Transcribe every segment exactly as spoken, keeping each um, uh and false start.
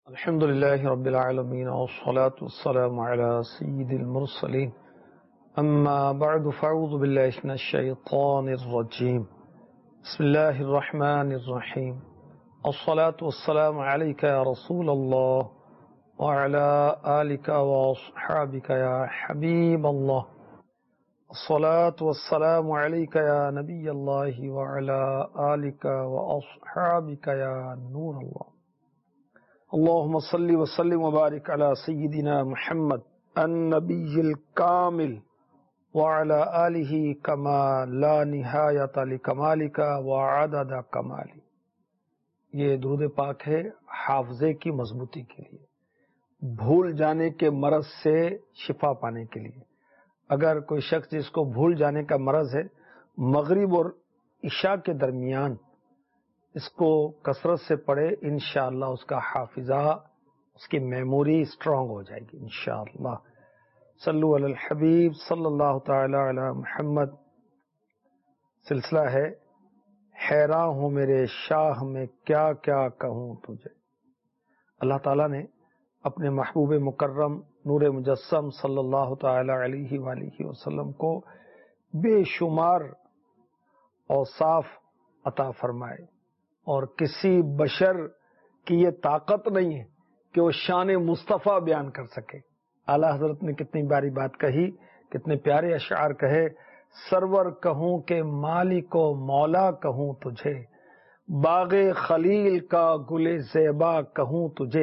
الحمد لله رب العالمين والصلاة والسلام على سيد المرسلين أما بعد فأعوذ بالله من الشيطان الرجيم بسم الله الرحمن الرحيم الصلاة والسلام عليك يا رسول الله وعلى آلك وأصحابك يا حبيب الله الصلاة والسلام عليك يا نبي الله وعلى آلك وأصحابك يا نور الله اللهم صل وسلم وبارك على سيدنا محمد النبي الكامل وعلى آله كما لا نهاية لكمالك وعدد كمالك. یہ درود پاک ہے حافظے کی مضبوطی کے لیے، بھول جانے کے مرض سے شفا پانے کے لیے. اگر کوئی شخص جس کو بھول جانے کا مرض ہے، مغرب اور عشاء کے درمیان اس کو کثرت سے پڑھے، انشاءاللہ اس کا حافظہ، اس کی میموری اسٹرانگ ہو جائے گی انشاءاللہ. صلو علی الحبیب صلی اللہ تعالی علی محمد. سلسلہ ہے حیراں ہوں میرے شاہ میں کیا کیا کہوں تجھے. اللہ تعالیٰ نے اپنے محبوب مکرم نور مجسم صلی اللہ تعالی علیہ وآلہ وسلم کو بے شمار اوصاف عطا فرمائے، اور کسی بشر کی یہ طاقت نہیں ہے کہ وہ شان مصطفیٰ بیان کر سکے. اعلیٰ حضرت نے کتنی باری بات کہی، کتنے پیارے اشعار کہے. سرور کہوں کہ مالک و مولا کہوں تجھے، باغ خلیل کا گل زیبا کہوں تجھے.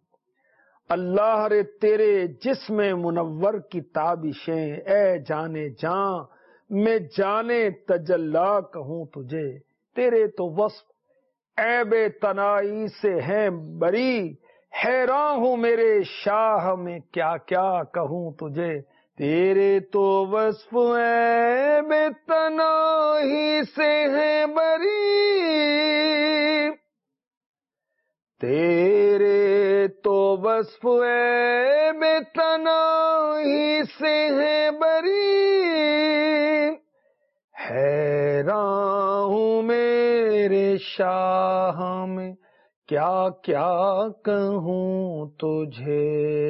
اللہ رے تیرے جسم منور کی تابشیں، اے جانے جاں میں جانے تجلا کہوں تجھے. تیرے تو وصف عیب تنائی سے ہیں بری، حیراں ہوں میرے شاہ میں کیا کیا کہوں تجھے. تیرے تو وصف عیب تنائی سے ہیں بری، تیرے تو وصف عیب تنائی سے ہیں بری. حیراں ہوں میرے شاہ میں کیا کیا کہوں تجھے،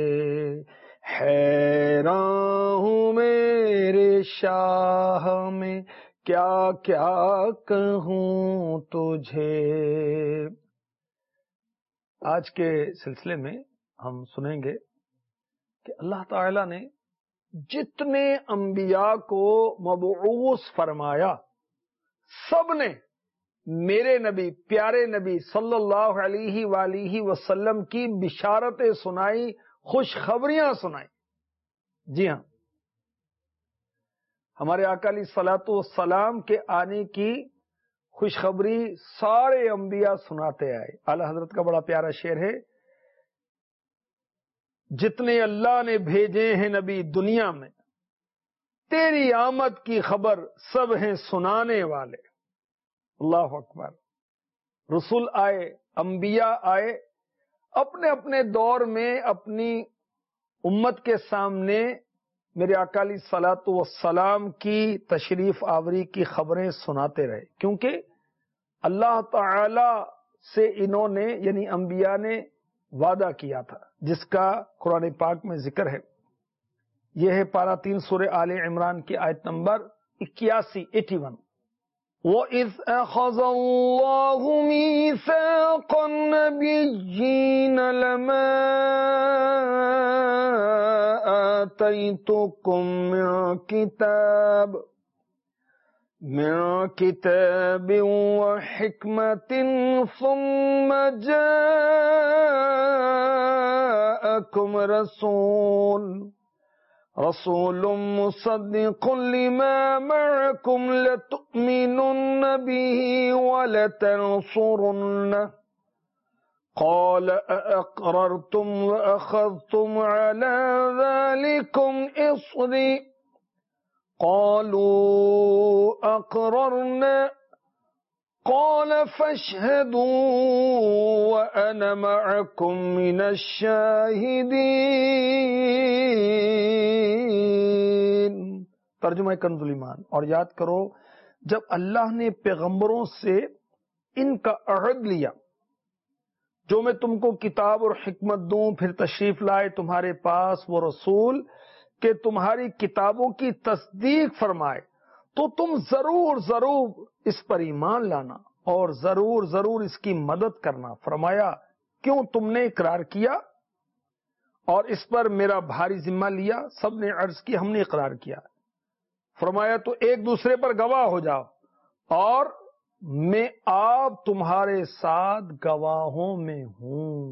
حیراں ہوں میرے شاہ میں کیا کیا کہوں تجھے. آج کے سلسلے میں ہم سنیں گے کہ اللہ تعالی نے جتنے انبیاء کو مبعوث فرمایا، سب نے میرے نبی، پیارے نبی صلی اللہ علیہ وآلہ وسلم کی بشارتیں سنائی، خوشخبریاں سنائی. جی ہاں، ہمارے آقا علیہ الصلوۃ والسلام کے آنے کی خوشخبری سارے انبیاء سناتے آئے. اعلی حضرت کا بڑا پیارا شعر ہے، جتنے اللہ نے بھیجے ہیں نبی دنیا میں، تیری آمد کی خبر سب ہیں سنانے والے. اللہ اکبر. رسول آئے، انبیاء آئے، اپنے اپنے دور میں اپنی امت کے سامنے میرے آقا علیہ الصلوۃ والسلام کی تشریف آوری کی خبریں سناتے رہے، کیونکہ اللہ تعالی سے انہوں نے یعنی انبیاء نے وعدہ کیا تھا، جس کا قرآن پاک میں ذکر ہے. یہ ہے پارہ تین سورہ آل عمران کی آیت نمبر اکیاسی ایٹی ون. وَإِذْ أَخَذَ اللَّهُ مِيثَاقَ النَّبِيِّينَ لَمَا آتَيْتُكُم مِّن كِتَابٍ مِّن كِتَابٍ وَحِكْمَةٍ ثُمَّ جَاءَكُمْ رَسُولٌ رسول مصدق لما معكم لتؤمنن به ولتنصرنه قال أأقررتم وأخذتم على ذلكم إصري قالوا أقررنا قال فاشهدوا وأنا معكم من الشاهدين. ترجمہ کنز ایمان. اور یاد کرو جب اللہ نے پیغمبروں سے ان کا عہد لیا جو میں تم کو کتاب اور حکمت دوں، پھر تشریف لائے تمہارے پاس وہ رسول کہ تمہاری کتابوں کی تصدیق فرمائے، تو تم ضرور ضرور اس پر ایمان لانا اور ضرور ضرور اس کی مدد کرنا۔ فرمایا کیوں تم نے اقرار کیا اور اس پر میرا بھاری ذمہ لیا؟ سب نے عرض کی ہم نے اقرار کیا۔ فرمایا تو ایک دوسرے پر گواہ ہو جاؤ اور میں آپ تمہارے ساتھ گواہوں میں ہوں۔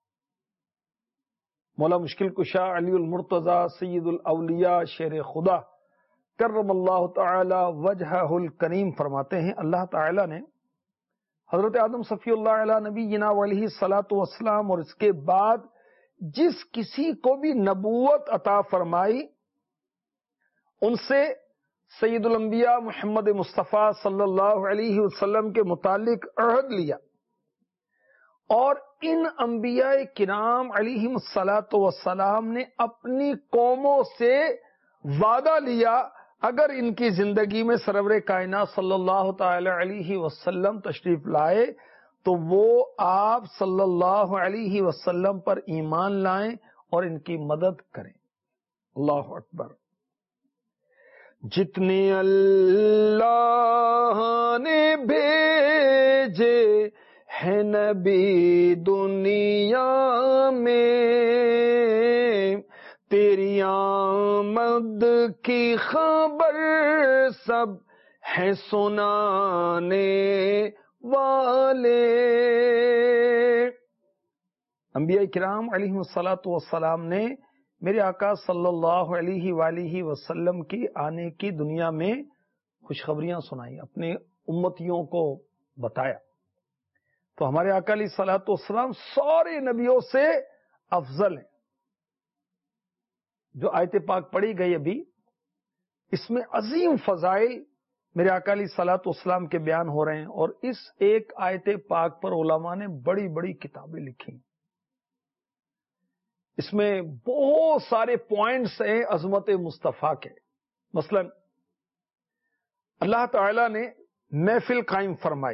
مولا مشکل کشا علی المرتضی سید الاولیاء شیر خدا کرم اللہ تعالی وجہہ الکریم فرماتے ہیں، اللہ تعالی نے حضرت آدم صفی اللہ علیہ نبینا علیہ الصلوۃ والسلام اور اس کے بعد جس کسی کو بھی نبوت عطا فرمائی ان سے سید الانبیاء محمد مصطفیٰ صلی اللہ علیہ وسلم کے متعلق عہد لیا، اور ان انبیاء کرام علیہم الصلوۃ والسلام نے اپنی قوموں سے وعدہ لیا اگر ان کی زندگی میں سرور کائنات صلی اللہ تعالی علیہ وسلم تشریف لائے تو وہ آپ صلی اللہ علیہ وسلم پر ایمان لائیں اور ان کی مدد کریں۔ اللہ اکبر۔ جتنے اللہ نے بھیجے ہیں نبی دنیا میں، تیری آمد کی خبر سب ہیں سنانے والے۔ انبیاء کرام علیہ الصلوۃ والسلام نے میرے آقا صلی اللہ علیہ وآلہ وسلم کی آنے کی دنیا میں خوشخبریاں سنائی، اپنے امتیوں کو بتایا۔ تو ہمارے آقا علیہ الصلوۃ والسلام سارے نبیوں سے افضل ہیں۔ جو آیت پاک پڑھی گئی ابھی اس میں عظیم فضائل میرے آقا علیہ الصلوۃ والسلام کے بیان ہو رہے ہیں، اور اس ایک آیت پاک پر علماء نے بڑی بڑی کتابیں لکھی۔ اس میں بہت سارے پوائنٹس ہیں عظمت مصطفیٰ کے۔ مثلا اللہ تعالی نے محفل قائم فرمائی،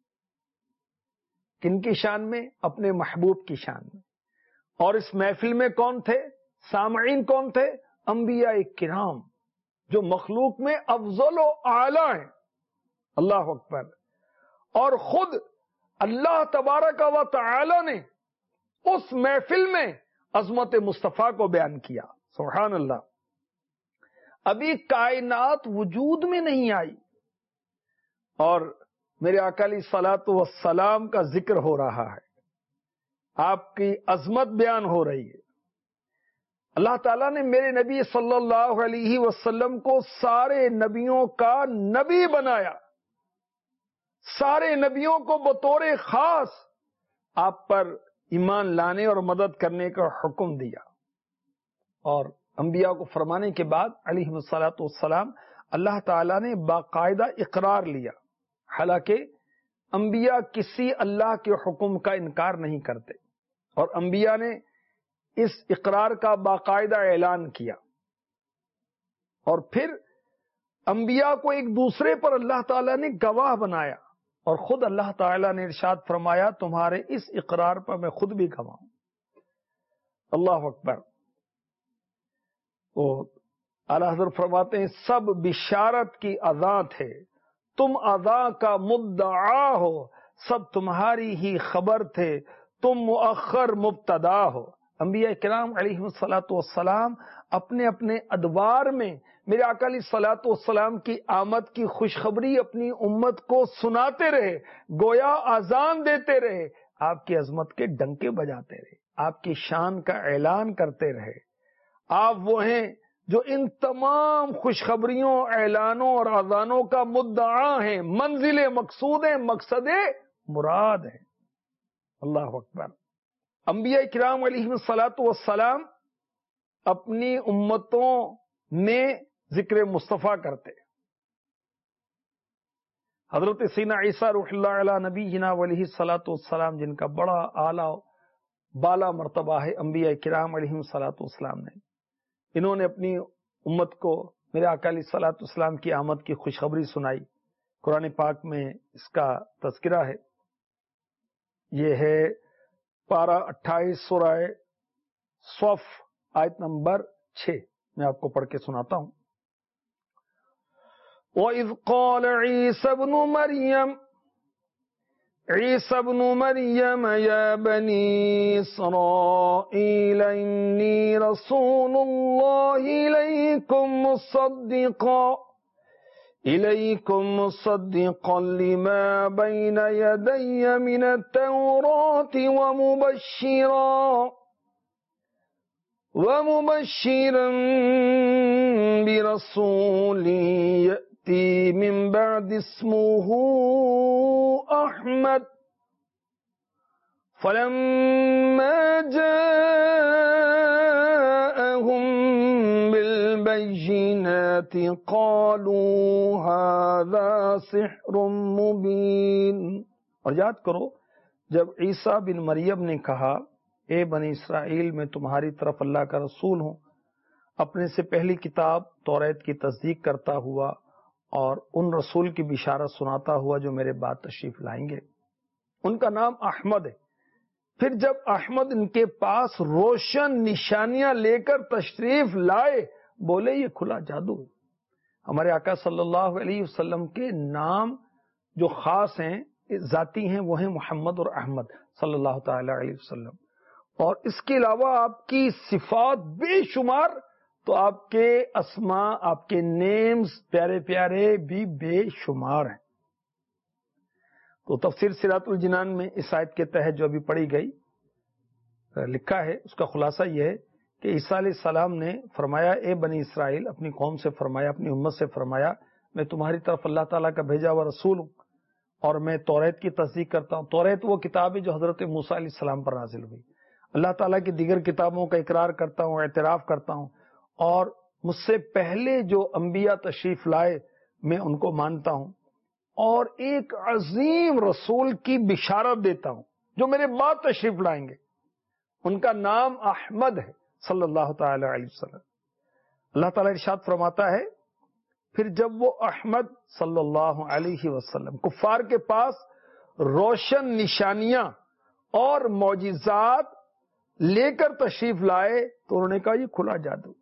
کن کی شان میں؟ اپنے محبوب کی شان میں۔ اور اس محفل میں کون تھے؟ سامعین کون تھے؟ انبیاء کرام جو مخلوق میں افضل و اعلی ہیں۔ اللہ اکبر۔ اور خود اللہ تبارک و تعالی نے اس محفل میں عظمت مصطفیٰ کو بیان کیا۔ سبحان اللہ۔ ابھی کائنات وجود میں نہیں آئی اور میرے آقا علیہ الصلوۃ والسلام کا ذکر ہو رہا ہے، آپ کی عظمت بیان ہو رہی ہے۔ اللہ تعالیٰ نے میرے نبی صلی اللہ علیہ وسلم کو سارے نبیوں کا نبی بنایا، سارے نبیوں کو بطور خاص آپ پر ایمان لانے اور مدد کرنے کا حکم دیا، اور انبیاء کو فرمانے کے بعد علیہ الصلوۃ والسلام اللہ تعالیٰ نے باقاعدہ اقرار لیا۔ حالانکہ انبیاء کسی اللہ کے حکم کا انکار نہیں کرتے، اور انبیاء نے اس اقرار کا باقاعدہ اعلان کیا، اور پھر انبیاء کو ایک دوسرے پر اللہ تعالیٰ نے گواہ بنایا، اور خود اللہ تعالیٰ نے ارشاد فرمایا تمہارے اس اقرار پر میں خود بھی گواہ ہوں۔ اللہ اکبر۔ وہ اعلی حضرت فرماتے ہیں سب بشارت کی اذاں تھے، تم اذاں کا مدعا ہو، سب تمہاری ہی خبر تھے، تم مؤخر مبتدا ہو۔ انبیاء کرام علیہ الصلوۃ والسلام اپنے اپنے ادوار میں میرے آقا علیہ الصلوۃ والسلام کی آمد کی خوشخبری اپنی امت کو سناتے رہے، گویا اذان دیتے رہے، آپ کی عظمت کے ڈنکے بجاتے رہے، آپ کی شان کا اعلان کرتے رہے۔ آپ وہ ہیں جو ان تمام خوشخبریوں، اعلانوں اور اذانوں کا مدعا ہیں، منزل مقصود ہیں، مقصد مراد ہیں۔ اللہ اکبر۔ انبیاء کرام علیہ الصلوۃ والسلام اپنی امتوں میں ذکر مصطفیٰ کرتے۔ حضرت سیدنا عیسیٰ روح اللہ علیہ نبی جنا علیہ الصلوۃ والسلام جن کا بڑا اعلیٰ بالا مرتبہ ہے انبیاء کرام علیہ الصلوۃ والسلام نے، انہوں نے اپنی امت کو میرے آقا علیہ الصلوۃ والسلام کی آمد کی خوشخبری سنائی۔ قرآن پاک میں اس کا تذکرہ ہے، یہ ہے پارہ اٹھائیس سورہ صف آیت نمبر چھ میں آپ کو پڑھ کے سناتا ہوں. وَإِذْ قَالَ عِيسَى ابْنُ مَرْيَمَ عِيسَى ابْنُ مَرْيَمَ يَا بَنِي إِسْرَائِيلَ إِنِّي رَسُولُ اللَّهِ إِلَيْكُمْ مُصَدِّقًا إِلَيْكُمْ مُصَدِّقًا لِمَا بَيْنَ يَدَيَّ مِنَ التَّوْرَاةِ وَمُبَشِّرًا وَمُبَشِّرًا بِرَسُولٍ يَأْتِي مِن بَعْدِي اسْمُهُ أَحْمَدُ فَلَمَّا جَاءَهُم بِالْبَيِّنَاتِ قَالُوا هَذَا سِحْرٌ مُبِينٌ. اور یاد کرو جب عیسیٰ بن مریم نے کہا اے بنی اسرائیل میں تمہاری طرف اللہ کا رسول ہوں اپنے سے پہلی کتاب توریت کی تصدیق کرتا ہوا اور ان رسول کی بشارت سناتا ہوا جو میرے بعد تشریف لائیں گے. ان کا نام احمد ہے. پھر جب احمد ان کے پاس روشن نشانیاں لے کر تشریف لائے بولے یہ کھلا جادو. ہمارے آقا صلی اللہ علیہ وسلم کے نام جو خاص ہیں ذاتی ہیں وہ ہیں محمد اور احمد صلی اللہ تعالی علیہ وسلم. اور اس کے علاوہ آپ کی صفات بے شمار تو آپ کے اسماء آپ کے نیمز پیارے پیارے بھی بے شمار ہیں. تو تفسیر صراط الجنان میں اس آیت کے تحت جو ابھی پڑھی گئی لکھا ہے اس کا خلاصہ یہ ہے کہ عیسیٰ علیہ السلام نے فرمایا اے بنی اسرائیل اپنی قوم سے فرمایا اپنی امت سے فرمایا میں تمہاری طرف اللہ تعالیٰ کا بھیجا ہوا رسول ہوں اور میں توریت کی تصدیق کرتا ہوں. توریت وہ کتاب ہے جو حضرت موسیٰ علیہ السلام پر نازل ہوئی. اللہ تعالیٰ کی دیگر کتابوں کا اقرار کرتا ہوں اعتراف کرتا ہوں اور مجھ سے پہلے جو انبیاء تشریف لائے میں ان کو مانتا ہوں اور ایک عظیم رسول کی بشارت دیتا ہوں جو میرے بعد تشریف لائیں گے. ان کا نام احمد ہے صلی اللہ تعالی علیہ وسلم. اللہ تعالیٰ ارشاد فرماتا ہے پھر جب وہ احمد صلی اللہ علیہ وسلم کفار کے پاس روشن نشانیاں اور معجزات لے کر تشریف لائے تو انہوں نے کہا یہ کھلا جادو.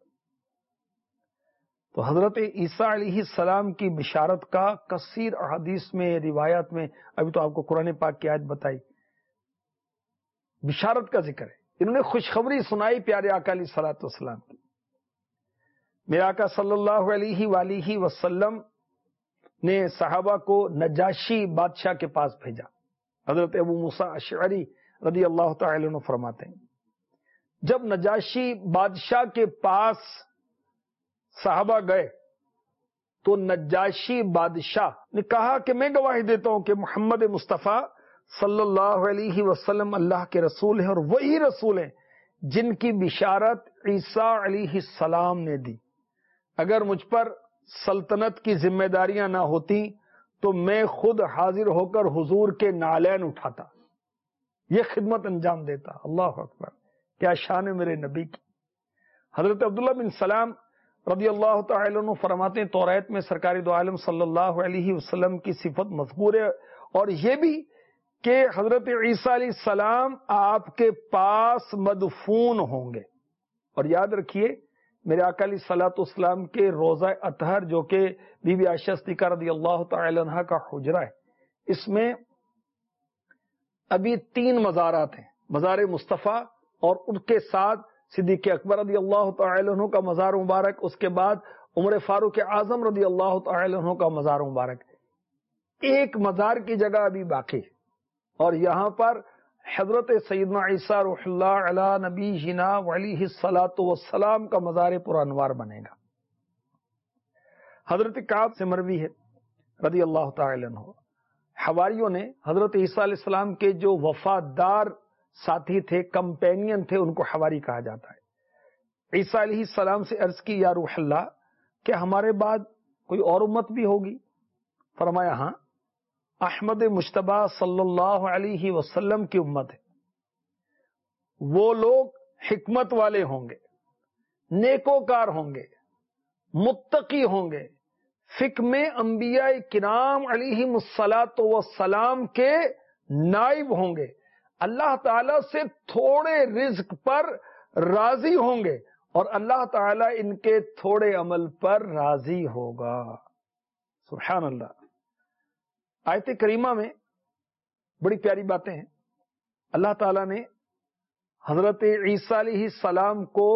تو حضرت عیسیٰ علیہ السلام کی بشارت کا کثیر احادیث میں روایات میں ابھی تو آپ کو قرآن پاک کی آیت بتائی بشارت کا ذکر ہے. انہوں نے خوشخبری سنائی پیارے آقا علیہ الصلوۃ والسلام کی. میرے آقا صلی اللہ علیہ وآلہ وسلم نے صحابہ کو نجاشی بادشاہ کے پاس بھیجا. حضرت ابو موسیٰ اشعری رضی اللہ تعالی عنہ فرماتے ہیں جب نجاشی بادشاہ کے پاس صحابہ گئے تو نجاشی بادشاہ نے کہا کہ میں گواہی دیتا ہوں کہ محمد مصطفیٰ صلی اللہ علیہ وسلم اللہ کے رسول ہیں اور وہی رسول ہیں جن کی بشارت عیسیٰ علیہ السلام نے دی. اگر مجھ پر سلطنت کی ذمہ داریاں نہ ہوتی تو میں خود حاضر ہو کر حضور کے نالین اٹھاتا یہ خدمت انجام دیتا. اللہ اکبر کیا شان ہے میرے نبی کی. حضرت عبداللہ بن سلام رضی اللہ تعالی عنہ فرماتے ہیں توریت میں سرکار دو عالم صلی اللہ علیہ وسلم کی صفت مذکور ہے اور یہ بھی کہ حضرت عیسیٰ علیہ السلام آپ کے پاس مدفون ہوں گے. اور یاد رکھیے میرے آقا علیہ الصلوۃ والسلام کے روضہ اطہر جو کہ بی بی عائشہ صدیقہ رضی اللہ تعالی عنہا کا حجرہ ہے اس میں ابھی تین مزارات ہیں مزار مصطفیٰ اور ان کے ساتھ صدیق اکبر رضی اللہ تعالی عنہ کا مزار مبارک اس کے بعد عمر فاروق اعظم رضی اللہ تعالی عنہ کا مزار مبارک. ایک مزار کی جگہ ابھی باقی ہے اور یہاں پر حضرت سیدنا عیسیٰ روح اللہ علی نبی جنا علیہ الصلوۃ والسلام کا مزار پرانوار بنے گا. حضرت کعب سے مروی ہے رضی اللہ تعالی عنہ حواریوں نے حضرت عیسیٰ علیہ السلام کے جو وفادار ساتھی تھے کمپینین تھے ان کو حواری کہا جاتا ہے. عیسیٰ علیہ السلام سے عرض کی یا روح اللہ کہ ہمارے بعد کوئی اور امت بھی ہوگی؟ فرمایا ہاں احمد مجتبیٰ صلی اللہ علیہ وسلم کی امت ہے. وہ لوگ حکمت والے ہوں گے نیکوکار ہوں گے متقی ہوں گے فقہ میں انبیاء کرام علیہم الصلاۃ والسلام کے نائب ہوں گے اللہ تعالیٰ سے تھوڑے رزق پر راضی ہوں گے اور اللہ تعالیٰ ان کے تھوڑے عمل پر راضی ہوگا. سبحان اللہ. آیت کریمہ میں بڑی پیاری باتیں ہیں. اللہ تعالیٰ نے حضرت عیسیٰ علیہ السلام کو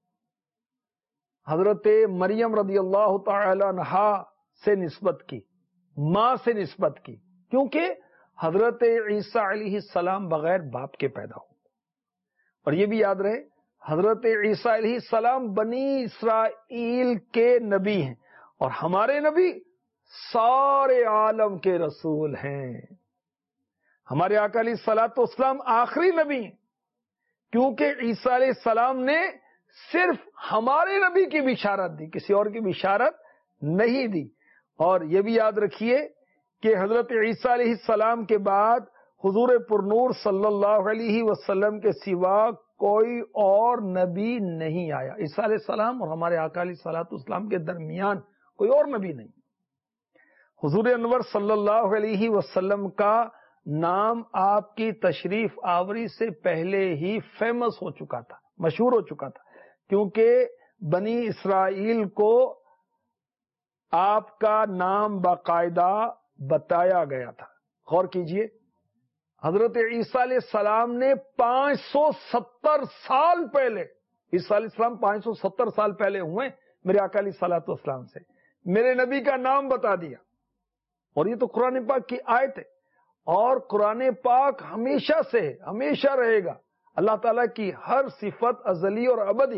حضرت مریم رضی اللہ تعالی عنہا سے نسبت کی، ماں سے نسبت کی، کیونکہ حضرت عیسیٰ علیہ السلام بغیر باپ کے پیدا ہو. اور یہ بھی یاد رہے حضرت عیسیٰ علیہ السلام بنی اسرائیل کے نبی ہیں اور ہمارے نبی سارے عالم کے رسول ہیں. ہمارے آقا علیہ الصلوۃ والسلام آخری نبی ہیں، کیونکہ عیسیٰ علیہ السلام نے صرف ہمارے نبی کی بشارت دی، کسی اور کی بشارت نہیں دی. اور یہ بھی یاد رکھیے کہ حضرت عیسیٰ علیہ السلام کے بعد حضور پرنور صلی اللہ علیہ وسلم کے سوا کوئی اور نبی نہیں آیا. عیسیٰ علیہ السلام اور ہمارے آقا علیہ الصلوۃ والسلام کے درمیان کوئی اور نبی نہیں. حضور انور صلی اللہ علیہ وسلم کا نام آپ کی تشریف آوری سے پہلے ہی فیمس ہو چکا تھا، مشہور ہو چکا تھا، کیونکہ بنی اسرائیل کو آپ کا نام باقاعدہ بتایا گیا تھا. غور کیجئے، حضرت عیسیٰ علیہ السلام نے پانچ سو ستر سال پہلے، عیسیٰ علیہ السلام پانچ سو ستر سال پہلے ہوئے میرے آقا علیہ الصلوۃ والسلام سے، میرے نبی کا نام بتا دیا. اور یہ تو قرآن پاک کی آیت ہے، اور قرآن پاک ہمیشہ سے ہمیشہ رہے گا. اللہ تعالیٰ کی ہر صفت ازلی اور ابدی.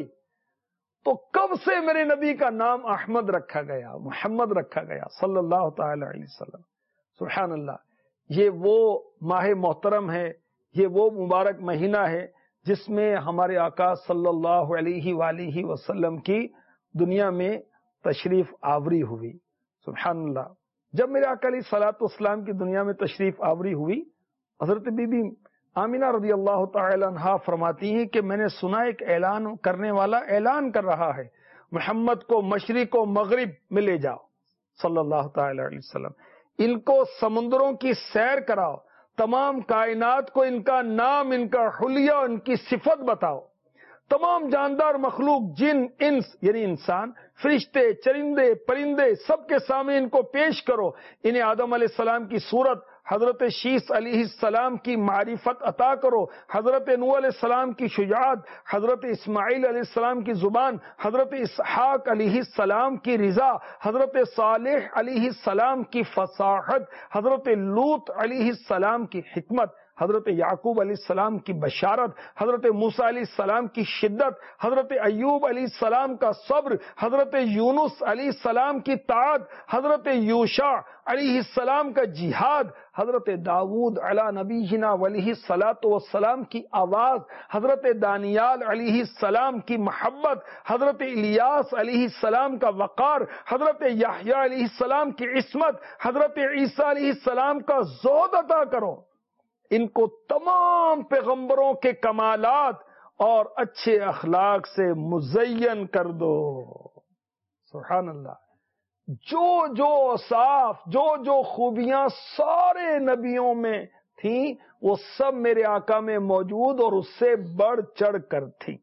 تو کب سے میرے نبی کا نام احمد رکھا گیا، محمد رکھا گیا صلی اللہ تعالی علیہ وسلم. سبحان اللہ. یہ وہ ماہ محترم ہے، یہ وہ مبارک مہینہ ہے جس میں ہمارے آقا صلی اللہ علیہ وآلہ وسلم کی دنیا میں تشریف آوری ہوئی. سبحان اللہ. جب میرے آقا علیہ الصلوۃ والسلام کی دنیا میں تشریف آوری ہوئی، حضرت بی بی آمینہ رضی اللہ تعالی عنہا فرماتی ہیں کہ میں نے سنا ایک اعلان کرنے والا اعلان کر رہا ہے، محمد کو مشرق و مغرب میں لے جاؤ صلی اللہ تعالی علیہ وسلم، ان کو سمندروں کی سیر کراؤ، تمام کائنات کو ان کا نام، ان کا حلیہ، ان کی صفت بتاؤ، تمام جاندار مخلوق، جن انس یعنی انسان، فرشتے، چرندے، پرندے، سب کے سامنے ان کو پیش کرو. انہیں آدم علیہ السلام کی صورت، حضرت شیس علیہ السلام کی معرفت عطا کرو، حضرت نوح علیہ السلام کی شجاعت، حضرت اسماعیل علیہ السلام کی زبان، حضرت اسحاق علیہ السلام کی رضا، حضرت صالح علیہ السلام کی فصاحت، حضرت لوط علیہ السلام کی حکمت، حضرت یعقوب علیہ السلام کی بشارت، حضرت موسیٰ علیہ السلام کی شدت، حضرت ایوب علیہ السلام کا صبر، حضرت یونس علیہ السلام کی طاعت، حضرت یوشع علیہ السلام کا جہاد، حضرت داؤد علی نبینا علیہ الصلاۃ والسلام کی آواز، حضرت دانیال علیہ السلام کی محبت، حضرت الیاس علیہ السلام کا وقار، حضرت یحییٰ علیہ السلام کی عصمت، حضرت عیسیٰ علیہ السلام کا زہد عطا کرو. ان کو تمام پیغمبروں کے کمالات اور اچھے اخلاق سے مزین کر دو. سبحان اللہ. جو جو اوصاف، جو جو خوبیاں سارے نبیوں میں تھیں وہ سب میرے آقا میں موجود اور اس سے بڑھ چڑھ کر تھی.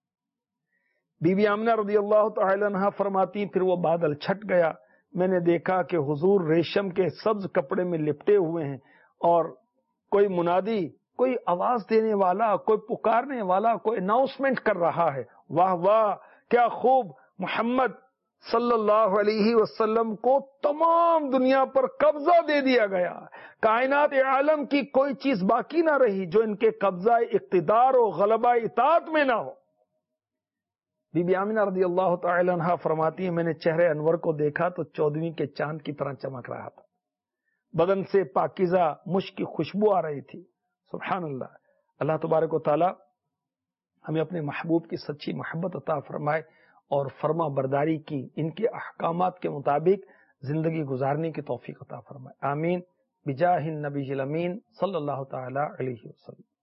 بی بی آمنہ رضی اللہ تعالی عنہا فرماتی پھر وہ بادل چھٹ گیا، میں نے دیکھا کہ حضور ریشم کے سبز کپڑے میں لپٹے ہوئے ہیں اور کوئی منادی، کوئی آواز دینے والا، کوئی پکارنے والا، کوئی اناؤنسمنٹ کر رہا ہے. واہ واہ کیا خوب، محمد صلی اللہ علیہ وسلم کو تمام دنیا پر قبضہ دے دیا گیا، کائنات عالم کی کوئی چیز باقی نہ رہی جو ان کے قبضہ اقتدار و غلبہ اطاعت میں نہ ہو. بی بی آمنہ رضی اللہ تعالی عنہا فرماتی ہیں میں نے چہرے انور کو دیکھا تو چودھویں کے چاند کی طرح چمک رہا تھا، بدن سے پاکیزہ مشک کی خوشبو آ رہی تھی. سبحان اللہ. اللہ تبارک و تعالی ہمیں اپنے محبوب کی سچی محبت عطا فرمائے اور فرما برداری کی، ان کے احکامات کے مطابق زندگی گزارنے کی توفیق عطا فرمائے. آمین بجاہ النبی الامین صلی اللہ تعالی علیہ وسلم.